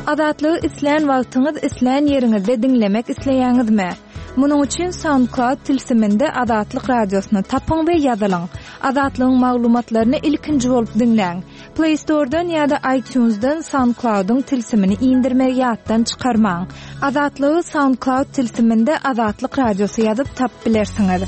Azatlygy isleýän wagtyňyz isleýän ýeriňizde dinlemek isleýäňizmi? Munuň üçin SoundCloud tilsiminde Azatlyk radiosyny tapyň we ýazylyň. Azatlygyň maglumatlaryny ilkinji bolup dinleň. Play Store'dan ýa-da iTunes'dan SoundCloud'un tilsimini indirmegi ýatdan çykarmaň. Azatlygy SoundCloud tilsiminde Azatlyk radiosy ýazyp tap bilersiňiz.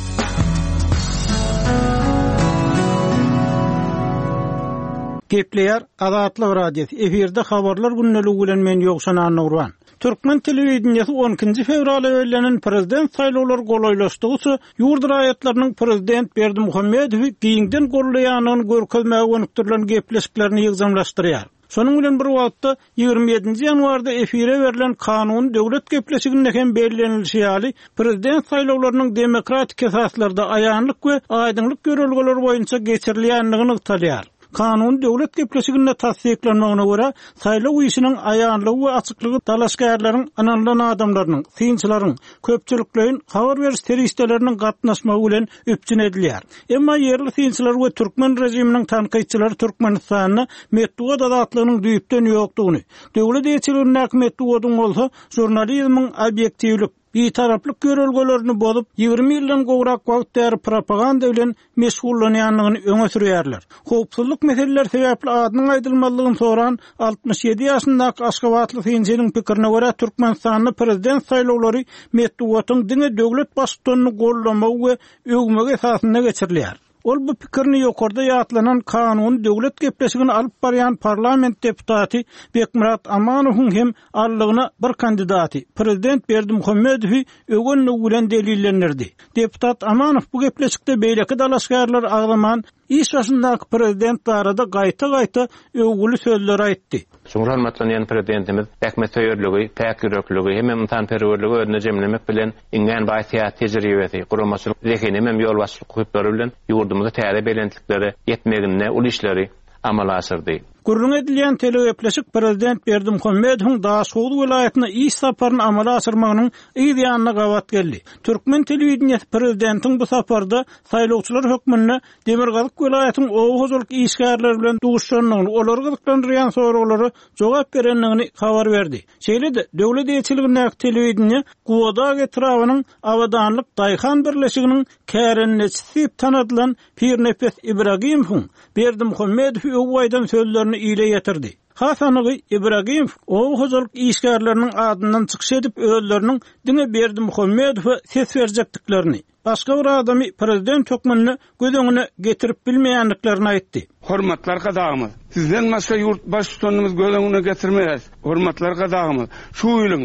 Gepleýär Azatlyk radiosu. Eferde habarlar günneligi bilen men Ýogşan Anurwan. Türkmen telewizionyasy 12 fevral öýlenen prezident saýlawlary golaýlaşdygy ýurt raýatlarynyň prezident Berdimuhammedowy giňden gollaýanyny görkezmäge önükdirilen gepleşiklerini ýygzamlaşdyrýar. Şonuň bilen bir wagtda 27 ýanwarda efire berilen kanun döwlet gepleşiginde hem bellenilýän ýaly prezident saýlawlarynyň demokratik esaslarda aýanlyk we aýdynlyk görelgeleri boýunça geçirilýänligini ýatlýar. Kanun döwlet gepleşiginde tasdiklenmegine görä saýlaw işiniň aýanlygy we açyklygy dalaşgärlaryň, ananlan adamlarynyň, synçylaryň, köpçüliklerin habar beriş teristleriniň gatnaşmagy bilen öpçün edilýär. Emma ýerli synçylar we türkmen rejiminiň tanqytçylary Türkmenistanyny Medeniýet azatlygynyň düýpden ýokdugyny, döwlet ýetirýän Medeniýetyň bolsa jurnalizmiň obyektiwlik bir-taraplyk görelgelerini bozup 20 ýyldan gowrak wagt däri propaganda bilen meşgullanýanlygyny öňe sürýärler. Howpsuzlyk meseleleri sebäpli adynyň aýdylmalygyny soran 67 ýaşyndaky Aşgabatly synçynyň pikirine görä Türkmenistanyň prezident saýlawlary Medeniýetyň diňe döwlet başçylygyny gollamagy we öwmegi esasynda geçirilýär. Ol bu pikirni ýokarda ýatlanan kanun döwlet gepleşigini alyp barýan parlament deputaty Bekmurat Amanowyň hem allygyna bir kandidaty prezident Berdimuhammedowy öňünde bilen delillendirdi. Deputat Amanow bu gepleşikde beýleki dalaşgärler agdaman iş başyndaky prezident barada gaýta-gaýta öwgüli sözler aýtdy. Cumhurbaşkanı prezidentimiz äkmet söýerligi, päk ýürekligi, hem tanperwerligi öňe jemlemek bilen ingen baýat tejribesi, guramaçylyk zekini hem ýolbaşçylyk hypdary bilen ýurdumyzda täze belentlikleri ýetmegine ul işleri amala asyrdy. Gurrun edilýän telegepleşik prezident Berdimuhammedowyň Daşoğlu vilayatyna iş saparyny amala asyrmagynyň ýa-da gawat geldi. Türkmen telewizionyasy prezidentiň bu saparda saýlawçylar hökmüne Demirgazyk vilayatynyň owuzlyk işgärleri bilen duşanyny, olary gyzyklandyrýan soraglary jogap berenligini habar berdi. Şeýle-de döwlet ýetkiligindäki telewizionýa Guwada getirawynyň awadanlyk Daýhan birleşiginiň kärenneçisi tanadylan Pirnefes Ibragimovň Berdimuhammedowy öwgüýdan sözlerini ile yetirdi. Hasanygy Ibragimow owuzlyk işgärleriniň adyndan çykyş edip öýleriniň diňe Berdimuhammedowy ses berjekdiklerini, başga bir adamy prezident hökmüne göz getirip bilmeýänliklerini aýtdy. Hormatlar gadagymyz. Sizden başga ýurt başçylygyny göz öňüne getirmeýäs. Hormatlar gadagymyz. Şu ýylyň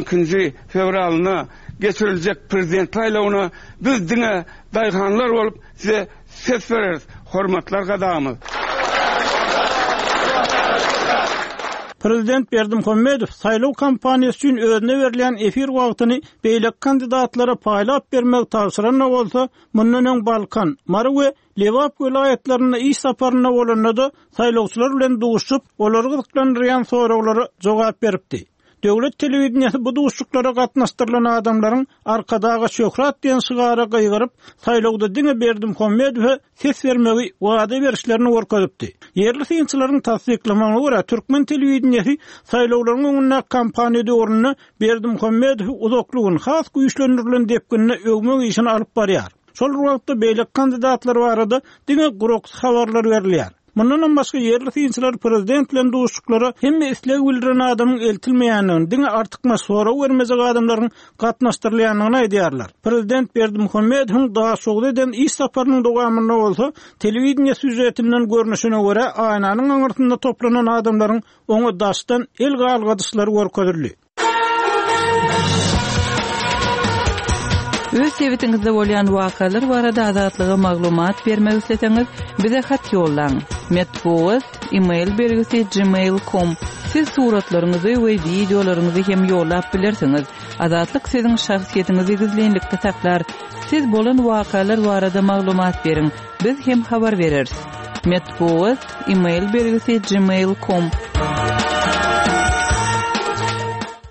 12 fevralyna geçiriljek prezident saýlawyna biz diňe daýhanlar bolup size ses bereriz. Hormatlar gadagymyz. Prezident Berdimuhammedow saýlaw kampaniýasy üçin özüne berilýän efir wagtyny beýlek kandidatlara paýlap bermek tawsyrana bolsa, mundan öň Balkan, Mary we Lewap vilayatlaryna iş saparyna bolanda saýlawçylar bilen duşup, olary gyzyklandyrýan soraglary jogap beripdi. Döwlet telewizionyasy bu duşuklary gatnaşdyrylan adamlaryň arkadagy şöhrat diýen şygara gyýgyryp, saýlawda diňe Berdimuhammedowy ses bermegi wada berişlerini görkezipdi. Yerli synçylaryň tasdiklamagyna görä Türkmen telewizionyasy saýlawlaryň öňüne kampaniýa döwründe Berdimuhammedowy uzaklygyny has güýçlendirilen depkinine öwmek işini alyp barýar. Şol wagtda beýlek kandidatlar barada diňe guruk habarlar berilýär. Mundan başga yerli synçylar prezident bilen duşuklary hemme isleg bildiren adamyň eltilmeýänligini, diňe artykma sora bermejek adamlaryň gatnaşdyrylýanyny aýdýarlar. Prezident Berdimuhammedowyň Daşoğlu eden iş saparynyň dowamynda bolsa, telewizioniýa süjetinden görnüşine görä aýnanyň aňyrtynda toplanan adamlaryň oňa daşdan el galgadyşlary görkezildi. Öz sevitingizde bolýan wakalar barada azatlyga maglumat bermek isteseňiz, bize hat ýollaň. Medeniýet email bergisi gmail.com. Siz suratlaryňyzy we videolaryňyzy hem ýollap bilersiňiz. Azatlyk siziň şahsiýetiňizi gizlenlikde saklar. Siz bolan wakalar barada maglumat beriň. Biz hem habar bereriz. Medeniýet email bergisi gmail.com.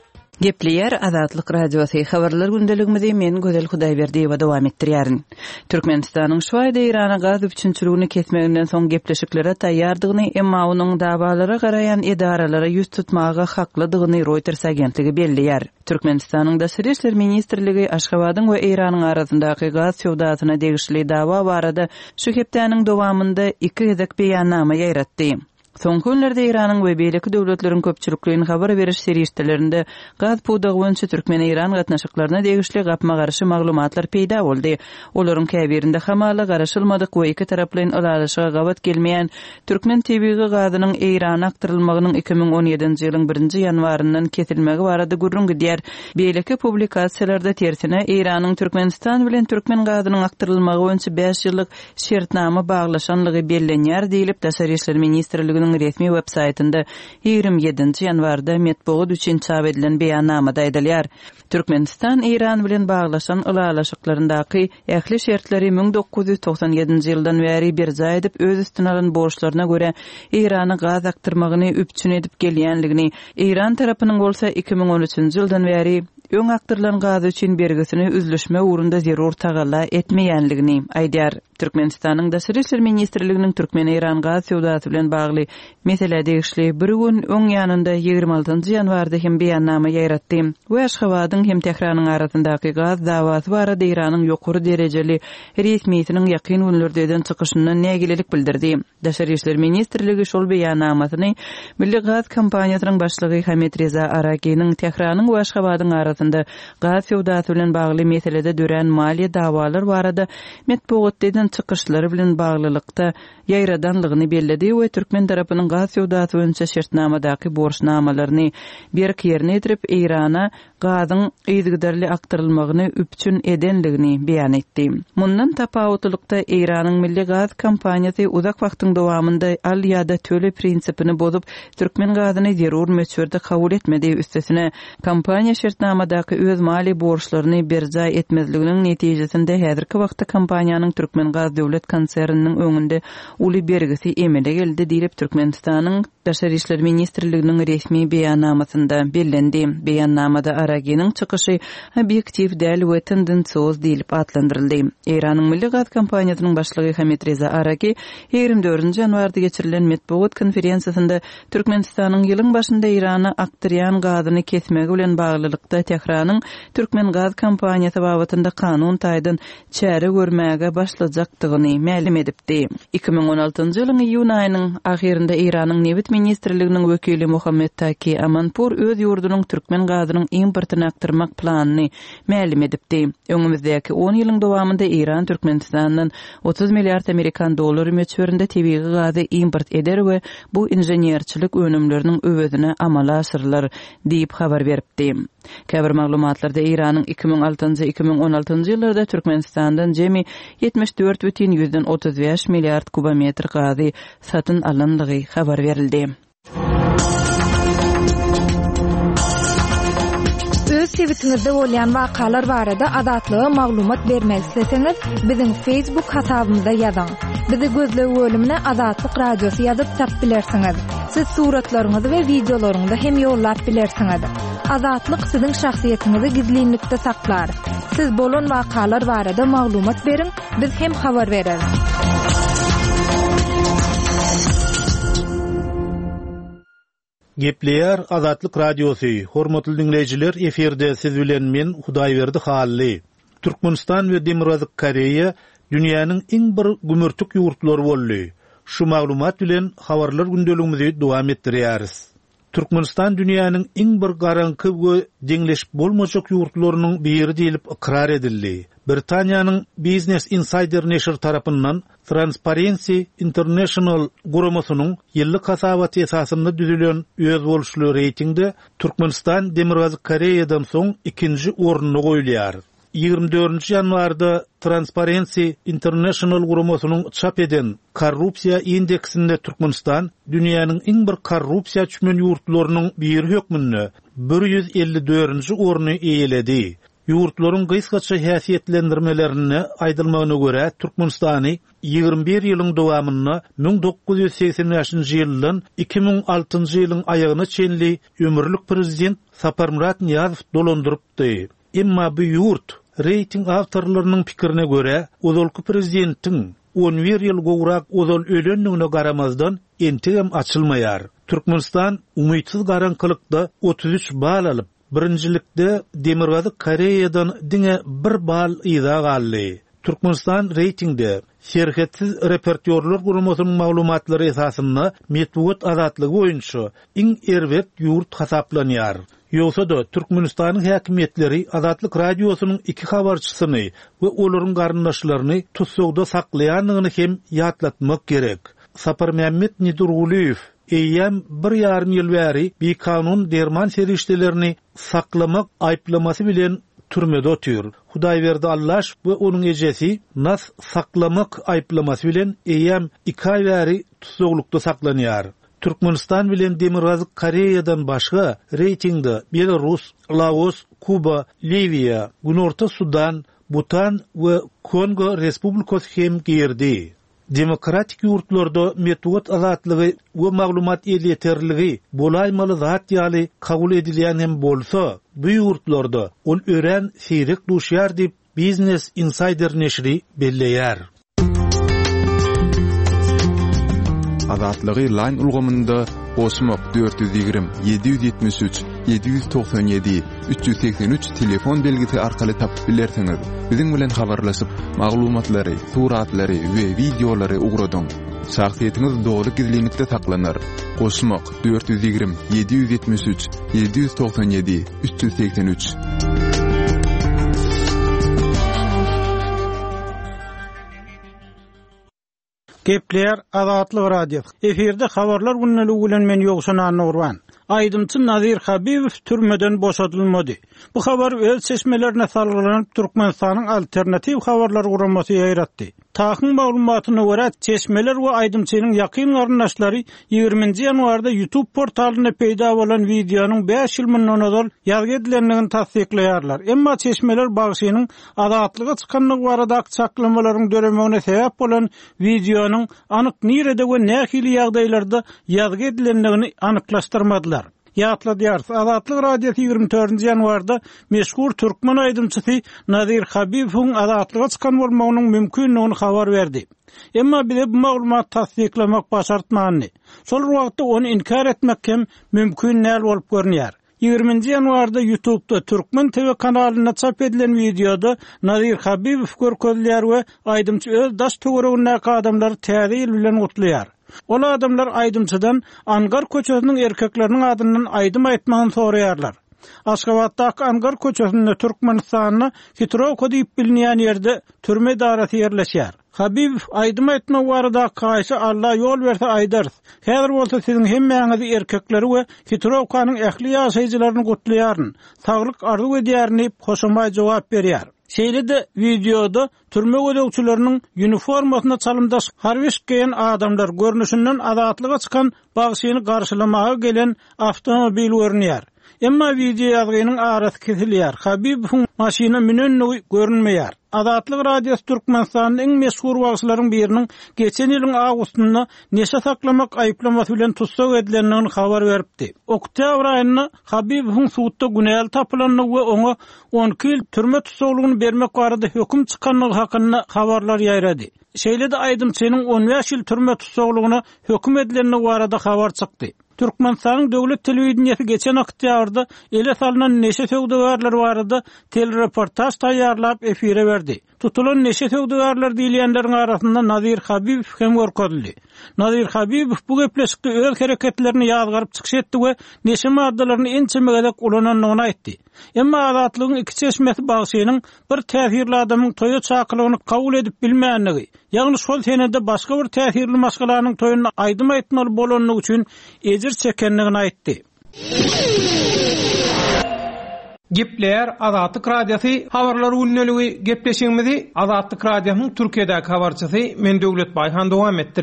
Gepleyer Azatlyk Radiosu habarlar gündeligimizi men Gözel Hudaýberdiýewa dowam etdirýärin. Türkmenistanyň şu aýda Irana gaz üçinçiligini kesmeginden soň gepleşiklere taýýardygyny, emma onuň dawalara garaýan edaralara ýüz tutmagy haklydygyny Reuters agentligi belliýär. Türkmenistanyň Daşary işler ministrligi Aşgabatyň we Iranyň arasyndaky gaz sowdasyna degişli dawa barada şu hepdäniň dowamında iki gezek beýannama ýaýratdy. Soňky günlerde Iranyň we beýleki döwletleriň köpçülikligini habar beriş serişdelerinde gaz puwdagy boýunça Türkmen-Iran gatnaşyklaryna degişli gapma garşy maglumatlar peýda boldy. Olaryň käbirinde hamaly garaşylmadyk we iki taraplyň alalaşyga gabat gelmeýän Türkmen tebigy gazynyň Irana aktyrylmagynyň 2017-nji ýylyň 1-nji ýanwaryndan kesilmegi barada gurrun gidýär. Beýleki publikasiýalarda tersine Iranyň Türkmenistan bilen Türkmen gazynyň aktyrylmagy boýunça 5 ýyllyk şertnama baglaşanlygy bellenýär diýilip Daşary işler ministrliginiň resmi websaytynda 27-nji ýanwarda metbuat üçin çap edilen beýannamada aýdylýar. Türkmenistan İran bilen baglaşan alalaşyklaryndaky ähli şertleri 1997-nji ýyldan bäri bir zaýdyp öz üstüne alan borçlaryna görä Irany gaz aktyrmagyny üpçün edip gelýänligini, Iran tarapynyň bolsa 2013-nji ýyldan bäri öň aktyrlan gaz üçin bergisini üzlüşme uğrunda zerur tagalla etmeýänligini aýdýar. Türkmenistanyň Daşary işler ministrliginiň Türkmen-Iran gaz sowdasy bilen bagly mesele degişli bir gün öň ýanynda 26-njy ýanwarda hem beýannama ýaýratdy. Bu Aşgabatyň hem Tehranyň arasyndaky gaz dawasy barada Iranyň ýokary derejeli resmiýetiniň ýakyn günlerdeden çykyşynyň nägilelik bildirdi. Daşary işler ministrligi şol beýannamasyny Milli Gaz Kompaniýasynyň başlygy Hamet Reza Arakiň Tehranyň we Aşgabatyň arasynda gaz sowdasy bilen bagly meselede dören maliýe dawalar barada metbuatdan çykyşlary bilen baglylykda ýaýradanlygyny belledi we Türkmen tarapynyň gaz sowdasy boýunça şertnamadaky borçnamalaryny berk ýerine getirip Irana gazyň ýygydarly aktyrylmagyny üpçün edenligini beýan etdi. Mundan tapawutlykda Iranyň Milli Gaz Kompaniýasy uzak wagtyň dowamında al ýa-da töle prinsipini bozup Türkmen gazyny zerur möçberde kabul etmedi. Üstesine kompaniýa şertnamadaky öz mali borçlaryny berja etmezliginiň netijesinde häzirki wagtda kompaniýanyň Türkmen Gaz döwlet konserniniň öňünde uly bergisi emele geldi diýip Türkmenistanyň Daşary işler ministrliginiň resmi beýannamasynda bellendi. Beýannamada Aragiňiň çykyşy obyektiv däl we tendensiýoz diýilip atlandyryldy. Iranyň Milli Gaz Kompaniýasynyň başlygy Hamet Reza Araki 24-nji ýanwarda geçirilen metbuat konferensiýasynda Türkmenistanyň ýylyň başynda Irana aktyrýan gazyny kesmegi bilen baglylykda Tehranyň Türkmen Gaz Kompaniýasy babatynda kanun taýdan çäre görmäge başlajakdygyny ma'lum edipdi. 2016-njy ýylyň iýun aýynyň ahirinde Iranyň Newit ministrliginiň wekili Muhammed Taki Amanpur öz ýurdunyň Türkmen gazynyň importyny aktyrmak planyny ma'lum edipdi. Öňümüzdäki 10 ýylyň dowamında Iran Türkmenistandan 30 milliard Amerikan dollary möçberinde tebigy gazy import eder we bu inženýerçilik önümleriniň öwedine amala aşyrlar diýip habar beripdi. Käbir maglumatlarda Iranyň 2006-2016-njy ýyllarda Türkmenistandan jemi 74,35 milliard kubometr gazy satyn alanlygy habar berildi. Öz tweetingizde bolýan wakalar barada azatlyga maglumat bermek isleseňiz, biziň Facebook hasabymyza ýazyň. Bizi gözlegi bölümine Azatlyk Radiosu ýazyp tap bilersiňiz. Siz suratlaryňyzy we videolaryňyzy hem ýollap bilersiňiz. Azatlyk siziň şahsiýetiniňizi gizlinlikde saklar. Siz bolan wakalar barada maglumat beriň, biz hem habar bereriz. Gepleyer Azatlyk Radiosu. Hormatly dinleyijiler, eferde siz bilen men Hudaýberdi Hally. Türkmenistan we Demokratik Koreýa dünýäniň iň bir gümürtük ýurtlary boldy. Şu maglumat bilen habarlar gündeligimizi dowam etdirýäris. Türkmenistan dünýäniň iň bir garanky we deňleşip bolmajak ýurtlarynyň biri diýilip ikrar edildi. Britaniýanyň Business Insider neşir tarapyndan Transparency International guramasynyň ýyllyk hasabaty esasynda düzülen öz boluşly reytingde Türkmenistan Demokratik Koreýadan soň 2-nji orunda goýulýar. 24-nji ýanwarda Transparency International guramasynyň çap eden korrupsiýa indeksinde Türkmenistan dünýäniň iň bir korrupsiýa çümen ýurtlarynyň biri hökmünde 154-nji orny eýeledi. Ýurtlaryň gysgaça häsiýetlendirmelerini aýdylmagyna görä Türkmenistany 21 ýylyň dowamyny 1980-nji ýyldan 2006-njy ýylyň aýagyna çenli ömürlük prezident Saparmurat Niyazow dolandyrypdy. Emma bu ýurt reyting awtorlarynyň pikirine görä ozalky prezidentiň 11 ýyl gowrak ozal ölenligine garamazdan entigem açylmaýar. Türkmenistan umytsyz garankylykda 33 bal alyp, birinjilikde Demirgazy Koreýadan diňe 1 bal ýyza galdy. Türkmenistan reytingde şerhetsiz repertuarlar gurulmasynyň maglumatlary esasynda metbuat azatlygy boýunça iň erwet ýurt hasaplanýar. Ýogsa-da Türkmenistanyň häkimetleri Azatlyk radiosynyň 2 habarçysyny we olaryň garyndaşlaryny tutsagda saklaýanlygyny hem ýatlatmak gerek. Sapar Mehmet Nidurguliýew eýem 1,5 ýyl bäri bir kanun derman serişdelerini saklamak aýplamasy bilen türmede otur. Hudaýberdi Allaş we onuň ejesi nas saklamak aýplamasy bilen eýem 2 aý bäri tutsaglykda saklanýar. Türkmenistan bilen Demirgazy Koreýadan başga reytingde Belarus, Laos, Kuba, Liviya, Günorta Sudan, Butan we Kongo Respublikasy hem girdi. Demokratik ýurtlarda metbuat azatlygy we maglumat elýeterligi bolaýmaly zat ýaly kabul edilýän hem bolsa, bu ýurtlarda ol ören seyrek duşýar diýip Business Insider neşri belleýär. Azatlygy line ulgamynda Osmok 420 773 797 383 telefon belgisi arkaly tapyp bilersiňiz. Biziň bilen habarlaşyp maglumatlary, suratlary we videolary ugradyň. Şahsiýetiniz dogry gizlilikde saklanır. Osmok 420 773 797 383. Gepler Azatlyk radio. Eferde habarlar günnälik bilen men ýogşan Nurwan. Aýdymçy Nazir Habibow türmeden boşadylmady. Bu habar öz seçmelerine salgylanyp Türkmenistanyň alternativ habarlar guramasy ýaratdy. Tahyň maglumatyna görä seçmeler we aýdymçynyň ýakyn garyndaşlary 20-nji ýanwarda YouTube portalyna peýda bolan videonyň 5 ýyl mundan ozal ýazgy edilenligini tasdikleýärler. Emma seçmeler bagşynyň azatlyga çykanlygy barada saklamalaryn döremegine sebäp bolan videonyň anyk nirede we nähili ýagdaýlarda ýazgy edilenligini anyklaşdyrmadylar. Ýatladyar Azatlyk radiosu 24-nji ýanwarda meşhur türkmen aýdymçysy Nazir Habibowyň azatlyga çykan bolmagynyň mümkinligini habar berdi. Emma bile bu maglumat tasdiklamak başartmany. Şol wagtda onu inkar etmek hem mümkin näl bolup görünýär. 20-nji ýanwarda YouTube'da Türkmen TV kanalyna çap edilen videoda Nazir Habibow görkezler we aýdymçy öz daş töweregindäki adamlary täze bilen gutlaýar. Ol adamlar aýdymçydan Angar köçesiniň erkekleriniň adyndan aýdym aýtmagyny soraýarlar. Aşgabatdaky Angar köçesinde Türkmenistanyny Hitrovka diýip bilinýän ýerde türme darasy ýerleşýär. Habibow aýdym aýtmak barada kaýsy Allah ýol berse aýdar. Häzir bolsa siziň hemmeňizi erkekleri we Hitrovkanyň ähli ýaşaýjylaryny gutlaýaryn, saglyk arzu edýärini hoşuma jogap berýär. Şeýle-de videoda türme gödekçileriniň uniformasyna çalymdaş harbiş giyen adamlar görnüşinden azatlyga çykan bagşyny garşylamaga gelen avtomobil görünýär. Emma video ýazgynyň arasy kesilýär. Habibowyň maşyna minenligi görünmeýär. Azatlyk radiosu Türkmenistanyň iň meşhur wagtlaryň biriniň geçen ýylyň awgustynda neşe saklamak aýplamasy bilen tutsag edilenligini habar beripdi. Oktyabr aýynda Habibowyň suwtda günäl tapylanlygy we oňa 12 ýyl türme tutsaglygyny bermek barada höküm çykanlygy hakynda habarlar ýaýrady. Şeýle-de aýdymçynyň 15 ýyl türme tutsaglygyna höküm edilenligi barada habar çykdy. Türkmenistanyň döwlet telewizionyasy geçen oktýabrda ele salynan neşe söwdegarlar barada telereportaj taýýarlap efire berdi. Tutulan neşe söwdegarlar diýilýänleriň arasynda Nazir Habibow hem görkezildi. Nazir Habibow bu gepleşikde öz hereketlerini ýazgaryp çykyş etdi we neşe maddalaryny ençemegedek ulananlygyny aýtdy. Emma azatlygyň iki çeşmesi bagşynyň bir täsirli adamyň toýa çakylygyny kabul edip bilmänligi, ýagny şol senede başga bir täsirli maşgalanyň toýuny aýdym aýtmaly bolanlygy üçin ejir çekenligini aýtdy. Gepler Azatlyk radiosu habarlar günneligi gepleşigimizi Azatlyk radiosynyň Türkiýedäki habarçysy men Döwlet Baýhan dowam etdirýän.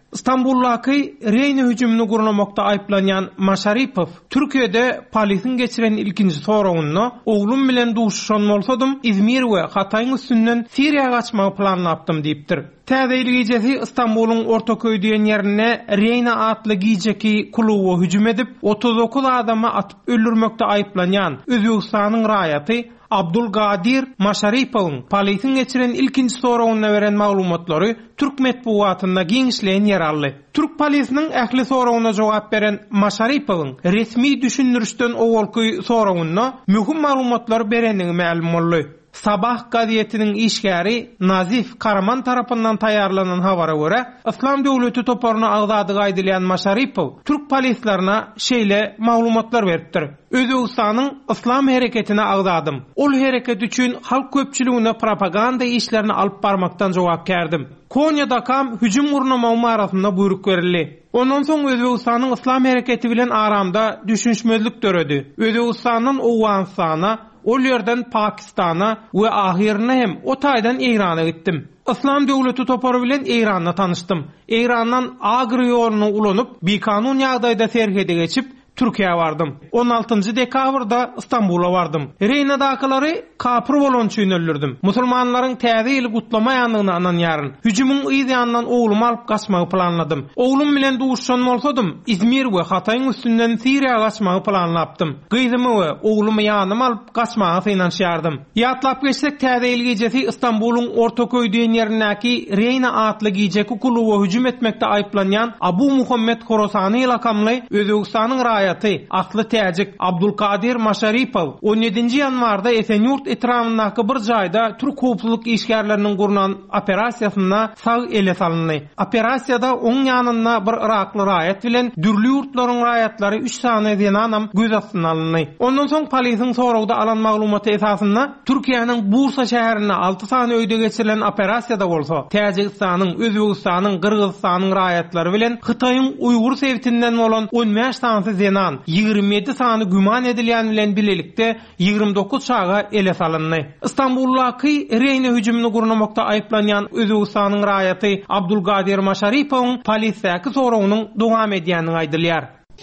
İstanbul'daki Reyne hücumunu gurulamakta ayıplanyan Masharipov, Türkiye'de polisin geçiren ilkinci sorawunna oğlum bilen duşuşan bolsadım İzmir ve Hatay'ın üstünden Siriya kaçmağı planlaptım deyiptir. Täzeýli gecesi İstanbul'un Ortaköy diýen ýerine Reyna atly gijeki kluby hüjüm edip 39 adamy atyp öldürmekde ayıplanyan Özbegistanyň raýaty Abdulgadir Masharipowyň polisin geçiren ilkinji sorawunyna beren maglumatlary Türk medeniýetinde giňişleýän ýer aldy. Türk polisiniň ähli sorawunyna jogap beren Masharipowyň resmi düşündürüşden owalky sorawunyna möhüm maglumatlar berenligi ma'lum boldy. Sabah gazetiniň işgäri Nazif Karaman tarapyndan taýarlanan habara görä, İslam döwleti toparyna agzady gaýdylýan Masharipow Türk polislerine şeýle maglumatlar beripdir. Özbegistanyň İslam hereketine agzadym. Ol hereket üçin halk köpçüligine propaganda işlerini alyp barmakdan jogap berdim. Konya'da kam hüjüm gurnamagy arasynda buyruk berildi. Ondan soň Özbegistanyň İslam hereketi bilen aramda düşünşmezlik döredi. Özbegistanyň Owganistana, ol yerden Pakistana we ahirine hem o taýdan Irana gittim. İslam döwleti topary bilen Iranda tanışdym. Irandan Agry ýoluny ulanyp, bekanun ýagdaýda serhede geçip Türkiýe bardym. 16 dekabrda İstanbul'a bardım. Reynadakylary kapyr bolan üçin öldürdim. Musulmanlaryň täze ýyly gutlamaýanlygyny ananýaryn. Hüjümüň ýa-da oğlumy alyp gaçmagy planladym. Oğlum bilen duşuşan bolsadym, İzmir we Hataýyň üstünden Siriýa gaçmagy planlapdym. Gyzymy we oğlumy ýanyma alyp gaçmagy synanşýardym. Ýatlap geçsek täze ýyly gejesi İstanbul'un Ortaköy diýen ýerindäki Reyna atly gijeki kluby hüjüm etmekde aýplanýan Abu Muhammed Horosany lakamly Özbegistanyň raýaty atly täjik Abdulgadir Masharipov 17-nji ýanwarda Esenyurt etramyndaky bir jaýda Türk howpsuzlyk işgärleriniň gurunan operasiýasyna sag ele salyndy. Operasiýada oň ýanynda bir Irakly raýat bilen dürli ýurtlaryň raýatlary 3 sany denanam göz astyna alyndy. Ondan soň polisiň sorawda alan maglumaty esasynda Türkiýanyň Bursa şäherine 6 sany öýde geçirilen operasiýada bolsa, Täjikistanyň, Özbegistanyň, Kyrgyzstanyň raýatlary bilen Hytaýyň Uýgur sewtinden bolan 15 sany 27 sany güman edilýän bilen bilelikde 29 şaga ele salyndy. İstanbul'daki Reyne hüjümini gurulamakda aýplanýan Özbegistanyň raýaty Abdulgadir Masharipowyň polisiýaky sorawunyň dowam edýänini aýdylýar.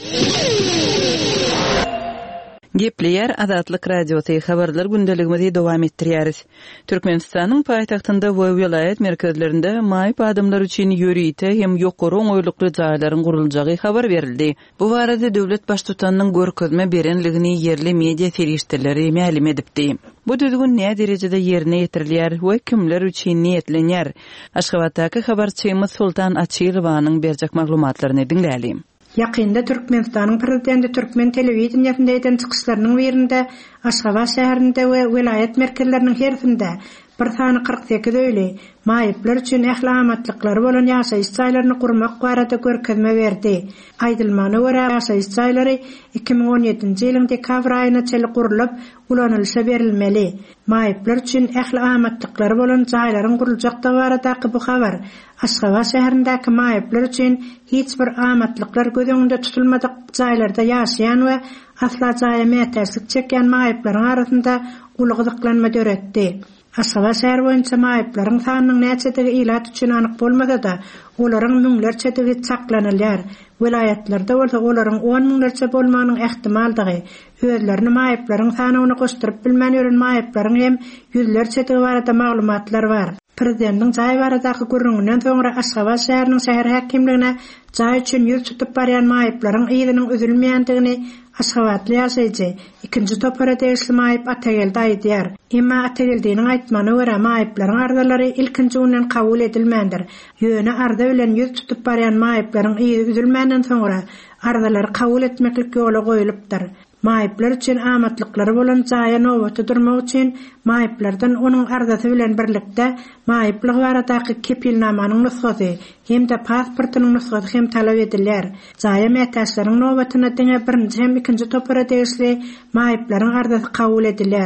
Gepleyer Azatlyk radiosy habarlar gündeligimizi dowam etdirýäris. Türkmenistanyň paýtagtynda we vilayet merkezlerinde maýyp adamlar üçin ýörüýte hem ýokary oňoýlukly jaýlaryň guruljagy habar berildi. Bu barada döwlet baştutanyň görkezme berenligini yerli media serişdeleri ma'lum edipdi. Bu düzgün näme derejede ýerine ýetirilýär we kimler üçin niýetlenýär? Aşgabatdaky habarçymyz Sultan Açylowanyň berjek maglumatlaryny dinläýälim. Yakında Türkmenistan'ın prezidenti Türkmen televizyonunda eden çıkışlarının birinde Aşgabat şäherinde ve vilayet merkezlerinin herisinde bir sany 48 öýle maýyplar üçin ählamatlyklary bolan ýaşaýyş jaýlaryny gurmak barada görkezme berdi. Aýdylmany görä ýaşaýyş jaýlary 2017-nji ýylyň dekabr aýyna çeli gurulup ulanylşa berilmeli. Maýyplar üçin ählamatlyklary bolan jaýlaryň guruljakda baradaky bu habar Aşgabat şäherindäki maýyplar üçin hiç bir amatliklar göz öňünde tutulmadyk jaýlarda ýaşaýan we asla jaýa mätärslik çekýän maýyplaryň arasynda ulugdyklanma döretdi. Aşgabat şäher boýunça maýyplaryň sanynyň näçedigi ilat üçin anyk bolmasa da, olaryň müňlerçedigi saklanylýar. Vilayetlerde bolsa olaryň 10 müňlerçe bolmanyň ähtimaldygy, özlerini maýyplaryň sanyny goşduryp bilmän ýören maýyplaryň hem ýüzlerçedigi barada maglumatlar bar. Prezidentiň jaý baradaky görüňünden soňra Aşgabat şäheriniň şäher häkimligine jaý üçin ýüz tutup barýan maýyplaryň ýylynyň üzülmeýändigini Aşgabatly ýaşaýjy ikinji topara deýişli maýyp Atageldi aýdýar. Emma Atageldiň aýtmany görä maýyplaryň ardalary ilkinji günden kabul edilmändir. Ýöne arda bilen ýüz tutup barýan maýyplaryň ýyly üzülmänden soňra ardalary kabul etmeklik ýola goýulypdyr. Maýyplar üçin amatlyklary bolan jaýa nowbaty durmak üçin maýyplardan onuň ardasy bilen birlikde maýyplyk baradaky kepilnamanyň nusgasy hem de pasportynyň nusgasy hem talap edilýär. Jaýa mätäçleriň nowbatyna diňe birinji hem ikinji topara deýişli maýyplaryň ardasy kabul edilýär.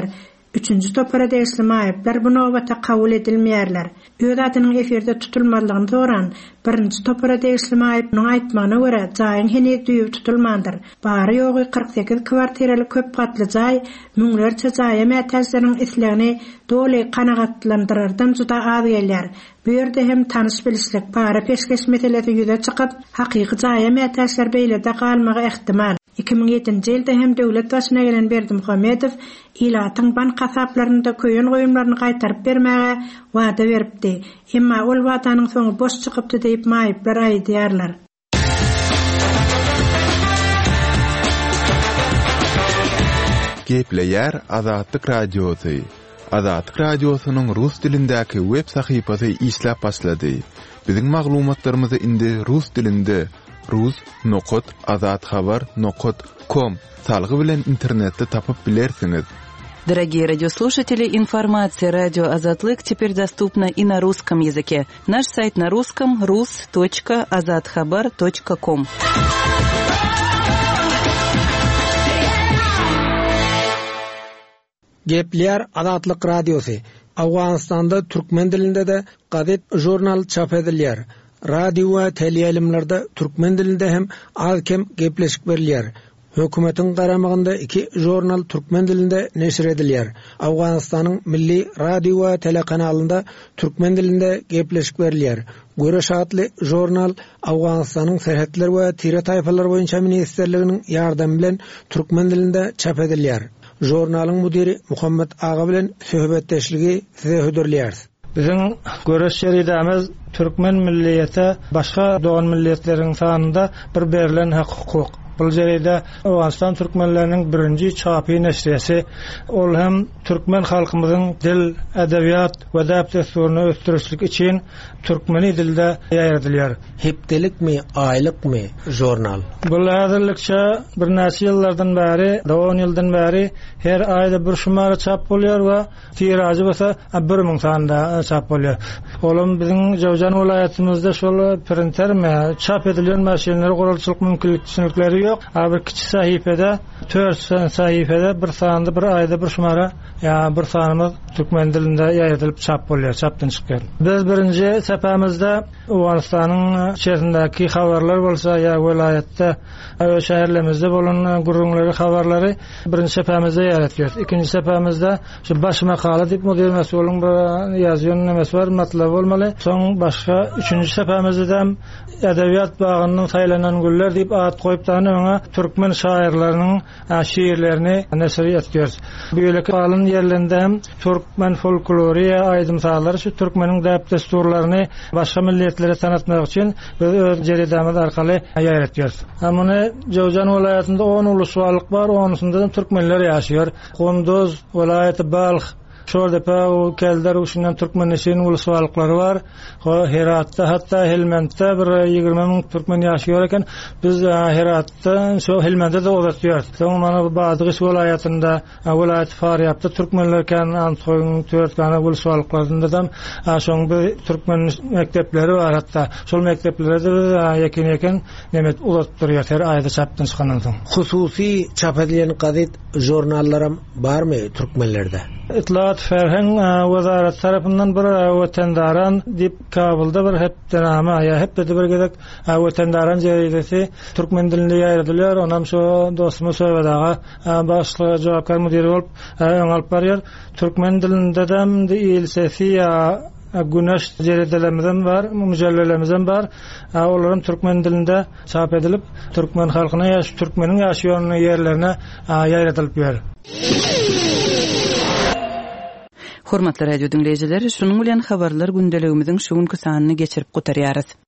Üçüncü topara degişli maýyplar bu nowbata kabul edilmeýärler. Öz adynyň eferde tutulmalygyny soran birinji topara degişli maýypyň aýtmagyna görä jaýyň hene düýüp tutulmandyr. Bary ýogy 48 kwartiraly köp gatly jaý müňlerçe jaýa mätäçleriň islegini doly kanagatlandyrardan juda az gelýär. Bu ýerde hem tanış bilişlik para peşkeş meselesi ýüze çykyp, hakyky jaýa mätäçler beýlede galmagy ihtimal. 2007-nji ýylda hem döwlet başyna gelen Berdimuhammedow ilatyň bank hasaplarynda köýen goýumlaryny gaýtaryp bermäge wada beripdi. Emma ol wadanyň soňy boş çykypdy diýip maýyplar aýdýarlar. Gepleýär Azatlyk radiosy. Azatlyk radiosynyň rus dilindäki web sahypasy işläp başlady. Biziň maglumatlarymyzy indi rus dilinde rus.azatxabar.com salgy bilen internetde tapyp bilersiňiz. Дорогие радиослушатели, информация «Радио Азатлык» теперь доступна и на русском языке. Наш сайт на русском rus.azatxabar.com. Gepleýär Azatlyk radiosy. Awganistanda türkmen dilinde de gazet, jurnal çap edilýär. Radio we teleýalimlerde türkmen dilinde hem az-kem gepleşik berilýär. Hökümetiň garamygynda 2 jurnal türkmen dilinde neşir edilýär. Awganistanyň milli radio we telekanalynda türkmen dilinde gepleşik berilýär. Göreş adly jurnal Awganistanyň serhetler we tire taýpalar boýunça ministerliginiň ýardamy bilen türkmen dilinde çap edilýär. Jurnalyň müdiri Muhammed Ağa bilen söhbetdeşligi size hödürlýär. Bizim göreş şeridamiz Türkmen milliyete başka doğan milliyetlerin sanında bir berilen hukuk. Bu jeride Awganistan türkmenlerinin birinci çapy neşriyesi ol hem Türkmen halkymyzyň dil, edebiyat we daptesturyny östürüşlik için türkmeni dilde ýaýradylýar. Hepdelikmi, aýlykmy jurnal? Bu häzirlikçe bir näçe ýyllardan bäri, 10 ýyldan bäri her aýda bir şumara çap bolýar we tirajy bolsa 1000 sanda çap bolýar. Olum biziň Jowjan welaýatymyzda şol printerme çap edilen maşinleri gurulçylyk mümkinlikleri ýok. Bir kiçik sahypede 4 sahypede bir sanda bir aýda bir şumara ýa bir sanymyz türkmen dilinde ýaýradylyp çap bolýar, çapdan çykýar. Biz birinji sepamyzda Awganistanyň şehrindäki habarlar bolsa ýa welaýatda şäherlerimizde bolan gurulmaly habarlary birinji sepamyzda ýaratýar. Ikinji sepamyzda şu baş makala diýip modern mesulyň bir ýazýan nämes bar, matlab bolmaly. Soň başga üçünji sepamyzda edebiyat bagynyň saýlanan güller diýip at goýup dany ona türkmen şairleriniň şiirlerini neşr etýär. Böyleki alın yerlerinde hem türkmen folklory aýdymsalary şu türkmeniň dapdesturlaryny başga milletlere tanıtmak için biz öz jeridamiz arkaly ýaýratýar. Muny Jowjan welaýatynda 10 uluswalyk bar, onusunda türkmenler ýaşaýar. Kunduz welaýaty Balx, Şordepa o kelder uşundan türkmen neşin uluswalyklary bar. Heratda hatta Helmandda bir 20 000 türkmen ýaşaýar eken biz Heratda şu Helmandda da olatýar. Soň mana Badygyş welaýatynda welaýat Faryabda türkmenler ken Antoň Türkmeni uluswalyklarynda da şoň bir türkmen mektepleri bar hatta. Şol mekteplerde ýeken nemet ulatdyrýar her aýda çapdan çykandan soň. Hususy çap edilen gazet, jurnallarym barmy türkmenlerde? İtlaat Ferheng Wazarat tarapyndan bir wetendaran dip Kabulda bir hepdename ýa hepde bir gedek wetendaran jeridesi türkmen dilinde ýaýradylýar. Onam şu dostumyz Söwadaga başly jogapkar müdiri bolup alyp barýar. Türkmen dilinde de ilsesi ýa Güneş jeridelemizden var, müjellelerimizden var. Olaryň türkmen dilinde çap edilip türkmen halkyna ýa türkmeniň ýaşaýan ýerlerine ýaýradylyp ber. Hormatly radio dinleyijileri, şunun bilen habarlar gündeligimiziň şu günkü sanyny geçirip gutarýarys.